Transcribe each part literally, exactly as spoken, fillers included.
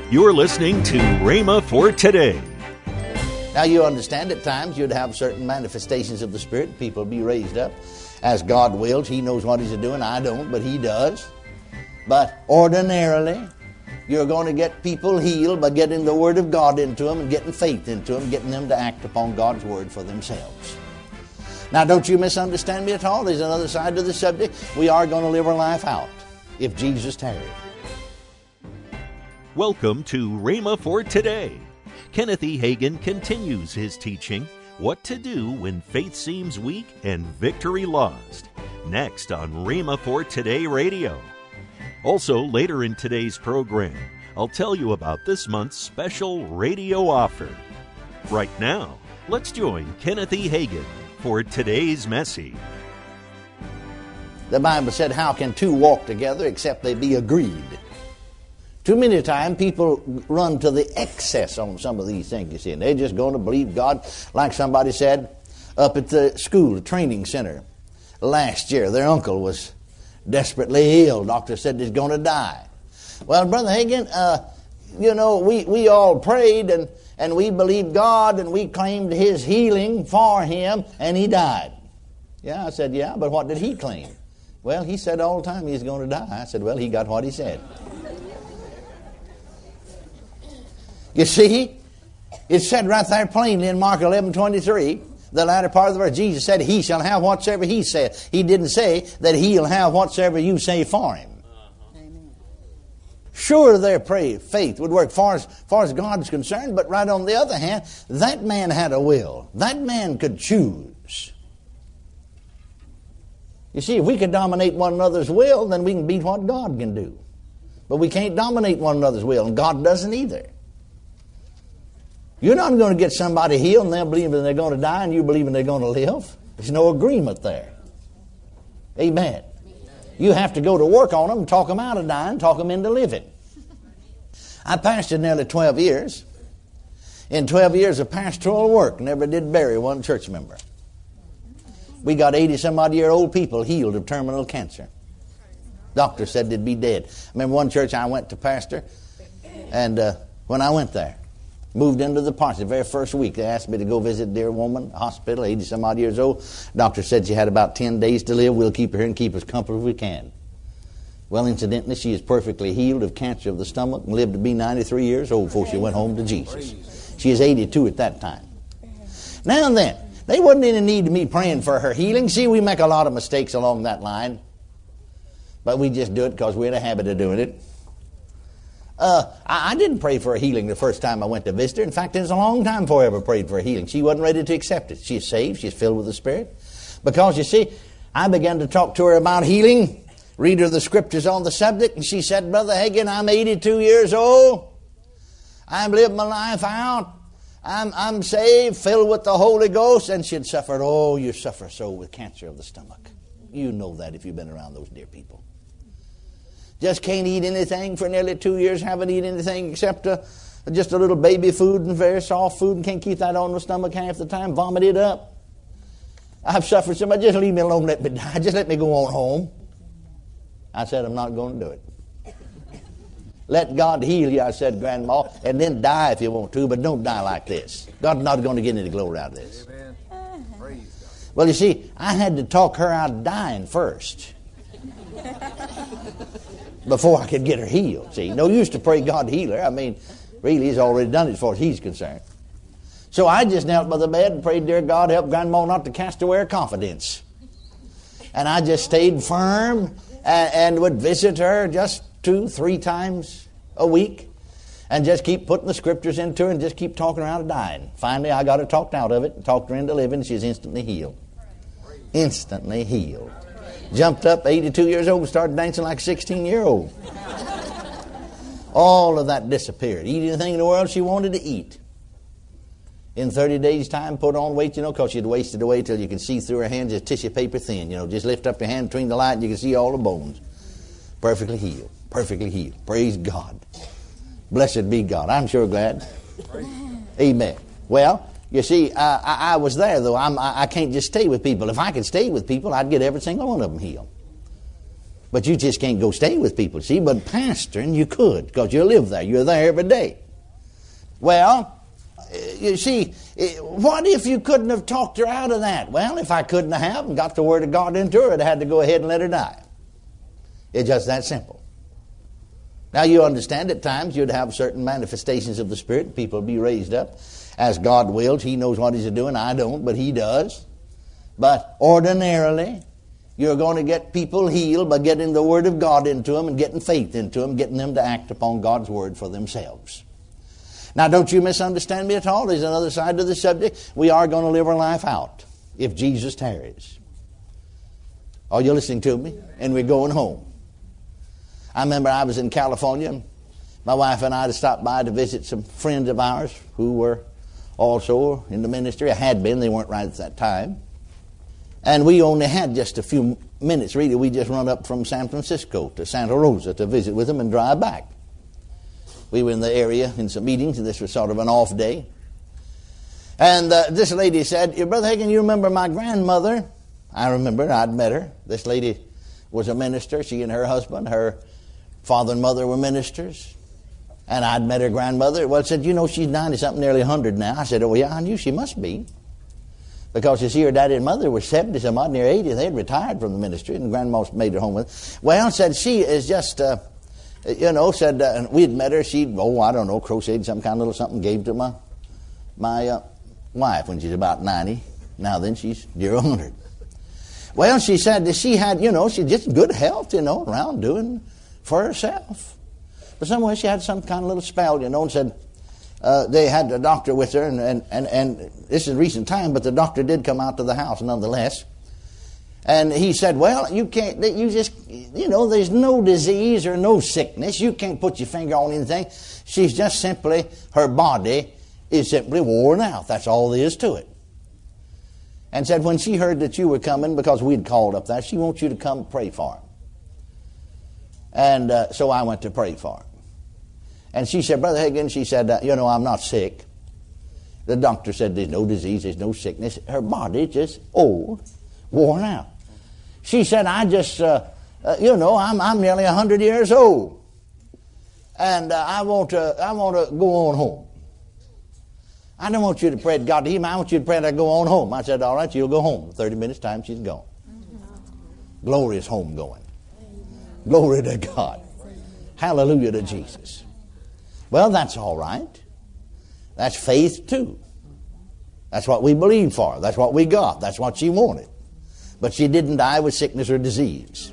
You're listening to Rhema for Today. Now you understand at times you'd have certain manifestations of the Spirit. People be raised up as God wills. He knows what He's doing. I don't, but He does. But ordinarily, you're going to get people healed by getting the Word of God into them and getting faith into them, getting them to act upon God's Word for themselves. Now don't you misunderstand me at all. There's another side to the subject. We are going to live our life out if Jesus tarries. Welcome to Rhema for Today. Kenneth E. Hagin continues his teaching, What to Do When Faith Seems Weak and Victory Lost, next on Rhema for Today Radio. Also, later in today's program, I'll tell you about this month's special radio offer. Right now, let's join Kenneth E. Hagin for today's message. The Bible said, how can two walk together except they be agreed? Too many times people run to the excess on some of these things, you see, and they're just going to believe God. Like somebody said up at the school, the training center, last year, their uncle was desperately ill. Doctor said he's going to die. Well, Brother Hagin, uh, you know, we, we all prayed and, and we believed God and we claimed His healing for him and he died. Yeah, I said, yeah, but what did he claim? Well, he said all the time he's going to die. I said, well, he got what he said. You see, it said right there plainly in Mark eleven twenty-three, the latter part of the verse, Jesus said, He shall have whatsoever He said. He didn't say that He'll have whatsoever you say for Him. Uh-huh. Sure, their pray, faith would work far as, far as God's concerned, but right on the other hand, that man had a will. That man could choose. You see, if we could dominate one another's will, then we can beat what God can do. But we can't dominate one another's will, and God doesn't either. You're not going to get somebody healed and they're believing they're going to die and you believing they're going to live. There's no agreement there. Amen. You have to go to work on them and talk them out of dying, talk them into living. I pastored nearly twelve years. In twelve years of pastoral work, never did bury one church member. We got eighty some odd year old people healed of terminal cancer. Doctor said they'd be dead. I remember one church I went to pastor, and uh, when I went there, moved into the parts the very first week. They asked me to go visit a dear woman, hospital, eighty some odd years old. Doctor said she had about ten days to live. We'll keep her here and keep her as comfortable as we can. Well, incidentally, she is perfectly healed of cancer of the stomach and lived to be ninety-three years old before she went home to Jesus. She is eighty-two at that time. Now and then, there wasn't any need of me praying for her healing. See, we make a lot of mistakes along that line. But we just do it because we're in a habit of doing it. Uh, I, I didn't pray for a healing the first time I went to visit her. In fact, it was a long time before I ever prayed for a healing. She wasn't ready to accept it. She's saved. She's filled with the Spirit. Because, you see, I began to talk to her about healing, read her the scriptures on the subject, and she said, Brother Hagin, I'm eighty-two years old. I've lived my life out. I'm, I'm saved, filled with the Holy Ghost. And she'd suffered, oh, you suffer so with cancer of the stomach. You know that if you've been around those dear people. Just can't eat anything for nearly two years. Haven't eaten anything except uh, just a little baby food and very soft food and can't keep that on the stomach half the time. Vomit it up. I've suffered so much. Just leave me alone. Let me die. Just let me go on home. I said, I'm not going to do it. Let God heal you, I said, Grandma, and then die if you want to, but don't die like this. God's not going to get any glory out of this. Amen. Praise God. Well, you see, I had to talk her out of dying first. Before I could get her healed. See, no use to pray God heal her. I mean, really, He's already done it as far as He's concerned. So I just knelt by the bed and prayed, dear God, help Grandma not to cast away her confidence. And I just stayed firm and, and would visit her just two, three times a week and just keep putting the scriptures into her and just keep talking her out of dying. Finally, I got her talked out of it and talked her into living. She's instantly healed. Instantly healed. Jumped up, eighty-two years old, started dancing like a sixteen-year-old. All of that disappeared. Eat anything in the world she wanted to eat. In thirty days' time, put on weight, you know, because she'd wasted away till you could see through her hands just tissue paper thin. You know, just lift up your hand between the light and you can see all the bones. Perfectly healed. Perfectly healed. Praise God. Blessed be God. I'm sure glad. Amen. Well, you see, uh, I, I was there, though. I'm, I, I can't just stay with people. If I could stay with people, I'd get every single one of them healed. But you just can't go stay with people, see? But pastoring, you could, because you live there. You're there every day. Well, you see, what if you couldn't have talked her out of that? Well, if I couldn't have and got the Word of God into her, I'd had to go ahead and let her die. It's just that simple. Now, you understand at times you'd have certain manifestations of the Spirit. People would be raised up as God wills. He knows what He's doing. I don't, but He does. But ordinarily, you're going to get people healed by getting the Word of God into them and getting faith into them, getting them to act upon God's Word for themselves. Now, don't you misunderstand me at all. There's another side to the subject. We are going to live our life out if Jesus tarries. Are you listening to me? And we're going home. I remember I was in California. My wife and I had stopped by to visit some friends of ours who were also in the ministry. I had been. They weren't right at that time. And we only had just a few minutes, really. We just run up from San Francisco to Santa Rosa to visit with them and drive back. We were in the area in some meetings, and this was sort of an off day. And uh, this lady said, Brother Hagin, you remember my grandmother? I remember. I'd met her. This lady was a minister. She and her husband, her father and mother were ministers. And I'd met her grandmother. Well, I said, you know, she's ninety-something, nearly one hundred now. I said, oh, yeah, I knew she must be. Because you see, her daddy and mother were seventy, some odd, near eighty. They had retired from the ministry, and grandma made her home with. Well, said, she is just, uh, you know, said, uh, we'd met her. She, oh, I don't know, crocheted some kind of little something, gave to my my uh, wife when she's about ninety. Now then, she's near one hundred. Well, she said that she had, you know, she just good health, you know, around doing for herself. But somewhere she had some kind of little spell, you know, and said, Uh, they had a doctor with her, and, and, and, and this is recent time, but the doctor did come out to the house nonetheless. And he said, well, you can't, you just, you know, there's no disease or no sickness. You can't put your finger on anything. She's just simply, her body is simply worn out. That's all there is to it. And said, when she heard that you were coming, because we'd called up there, she wants you to come pray for her. And uh, so I went to pray for her. And she said, Brother Hagin, she said, uh, you know, I'm not sick. The doctor said there's no disease, there's no sickness. Her body just old, worn out. She said, I just, uh, uh, you know, I'm I'm nearly one hundred years old. And uh, I want to I want to go on home. I don't want you to pray to God to Him. I want you to pray to go on home. I said, all right, you'll go home. thirty minutes time, she's gone. Glorious home going. Glory to God. Hallelujah to Jesus. Well, that's all right. That's faith too. That's what we believed for. That's what we got. That's what she wanted. But she didn't die with sickness or disease.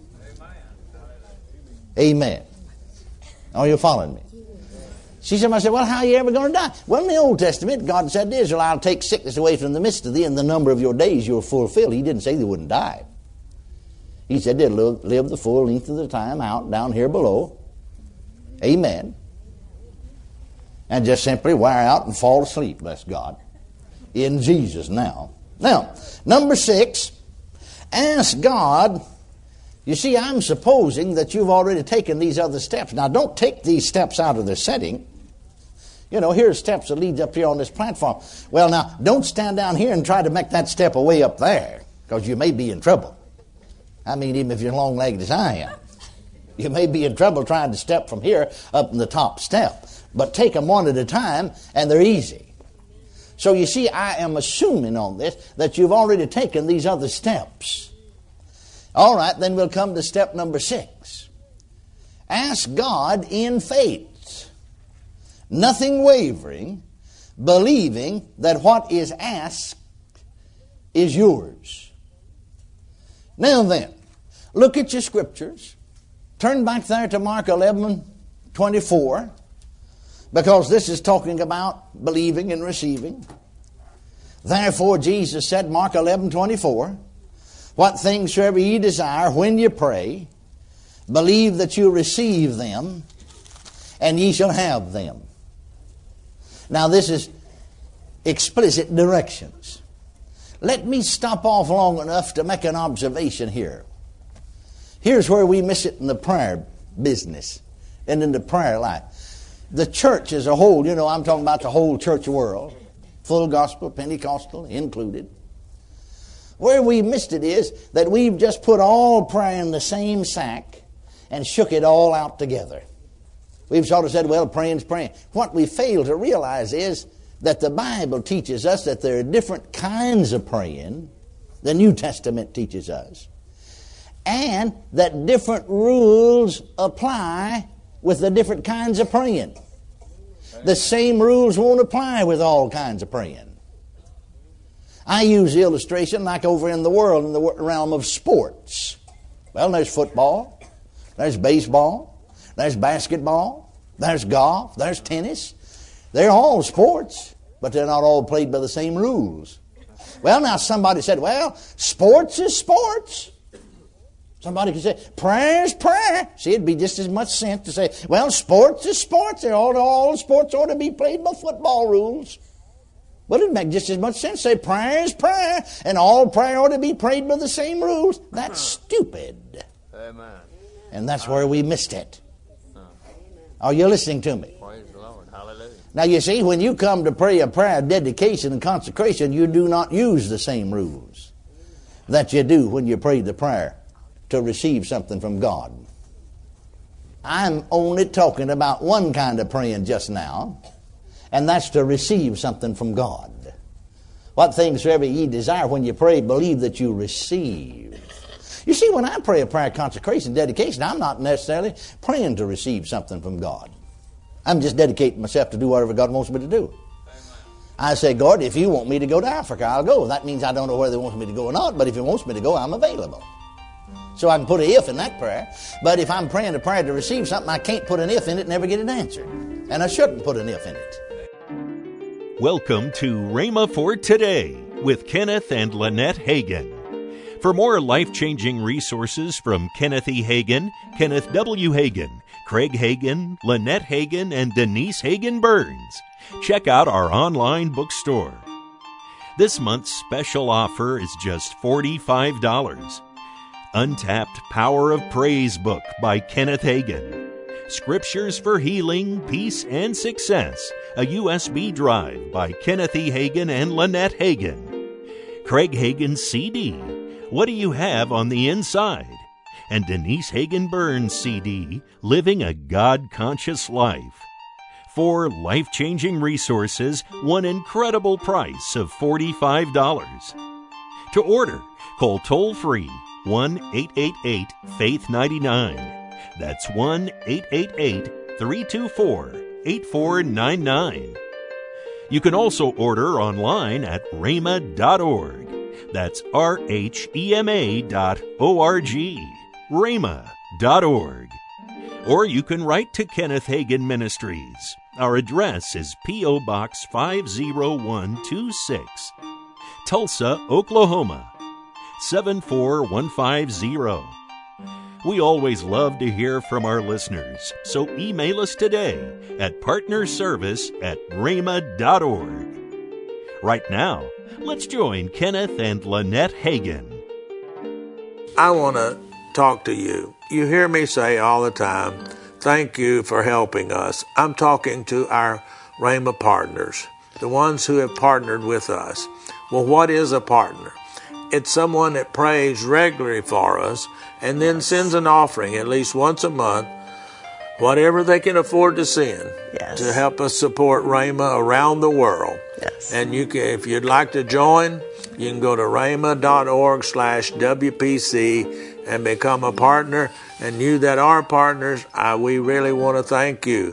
Amen. Are you following me? She said, I said, well, how are you ever going to die? Well, in the Old Testament, God said to Israel, I'll take sickness away from the midst of thee, and the number of your days you'll fulfill. He didn't say they wouldn't die. He said they'd live, live the full length of the time out down here below. Amen. And just simply wear out and fall asleep, bless God. In Jesus now. Now, number six, ask God. You see, I'm supposing that you've already taken these other steps. Now, don't take these steps out of their setting. You know, here's steps that leads up here on this platform. Well, now, don't stand down here and try to make that step away up there, because you may be in trouble. I mean, even if you're long-legged as I am. You may be in trouble trying to step from here up in the top step. But take them one at a time, and they're easy. So you see, I am assuming on this that you've already taken these other steps. All right, then we'll come to step number six. Ask God in faith, nothing wavering, believing that what is asked is yours. Now then, look at your scriptures. Turn back there to Mark eleven twenty-four. Because this is talking about believing and receiving. Therefore Jesus said, Mark eleven twenty-four, what things soever ye desire when ye pray, believe that you receive them, and ye shall have them. Now this is explicit directions. Let me stop off long enough to make an observation here. Here's where we miss it in the prayer business and in the prayer life. The church as a whole, you know, I'm talking about the whole church world, full gospel, Pentecostal included. Where we missed it is that we've just put all prayer in the same sack and shook it all out together. We've sort of said, well, praying's praying. What we fail to realize is that the Bible teaches us that there are different kinds of praying. The New Testament teaches us. And that different rules apply with the different kinds of praying. The same rules won't apply with all kinds of praying. I use the illustration like over in the world, in the realm of sports. Well, there's football, there's baseball, there's basketball, there's golf, there's tennis. They're all sports, but they're not all played by the same rules. Well, now somebody said, well, sports is sports. Somebody could say, prayer is prayer. See, it'd be just as much sense to say, well, sports is sports. They're all, all sports ought to be played by football rules. Well, it'd make just as much sense to say prayer is prayer, and all prayer ought to be prayed by the same rules. That's stupid. Amen. And that's where we missed it. Are you listening to me? Praise the Lord. Hallelujah. Now, you see, when you come to pray a prayer of dedication and consecration, you do not use the same rules that you do when you pray the prayer to receive something from God. I'm only talking about one kind of praying just now, and that's to receive something from God. What things soever ye desire when you pray, believe that you receive. You see, when I pray a prayer of consecration, dedication, I'm not necessarily praying to receive something from God. I'm just dedicating myself to do whatever God wants me to do. I say, God, if you want me to go to Africa, I'll go. That means I don't know whether He wants me to go or not, but if He wants me to go, I'm available. So I can put an if in that prayer. But if I'm praying a prayer to receive something, I can't put an if in it and never get it answered. And I shouldn't put an if in it. Welcome to Rhema for Today with Kenneth and Lynette Hagin. For more life-changing resources from Kenneth E. Hagin, Kenneth W. Hagin, Craig Hagin, Lynette Hagin, and Denise Hagin Burns, check out our online bookstore. This month's special offer is just forty-five dollars. Untapped Power of Praise book by Kenneth Hagin. Scriptures for Healing, Peace, and Success, a U S B drive by Kenneth E. Hagin and Lynette Hagin. Craig Hagin's C D, What Do You Have on the Inside? And Denise Hagin Burns' C D, Living a God-Conscious Life. Four life-changing resources, one incredible price of forty-five dollars. To order, call toll-free one eight eight eight faith ninety-nine. That's one eight eight eight three two four eight four nine nine. You can also order online at rhema dot org. That's R H E M A dot O R G. rhema dot org. Or you can write to Kenneth Hagin Ministries. Our address is P O Box five oh one two six, Tulsa, Oklahoma seven four one five zero. We always love to hear from our listeners, so email us today at partnerservice at rhema dot org. Right now, let's join Kenneth and Lynette Hagin. I want to talk to you. You hear me say all the time, thank you for helping us. I'm talking to our Rhema partners, the ones who have partnered with us. Well, what is a partner? It's someone that prays regularly for us and then sends an offering at least once a month, whatever they can afford to send, yes, to help us support Rhema around the world. Yes. And you can, if you'd like to join, you can go to rhema dot org slash W P C and become a partner. And you that are partners, I, we really want to thank you.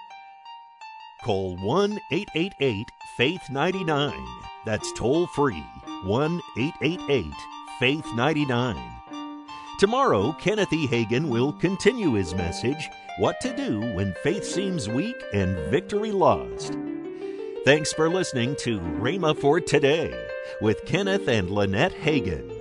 Call one eight eight eight faith ninety-nine. That's toll free. one eight eight eight faith ninety-nine. Tomorrow, Kenneth E. Hagin will continue his message, What to Do When Faith Seems Weak and Victory Lost. Thanks for listening to Rhema for Today with Kenneth and Lynette Hagin.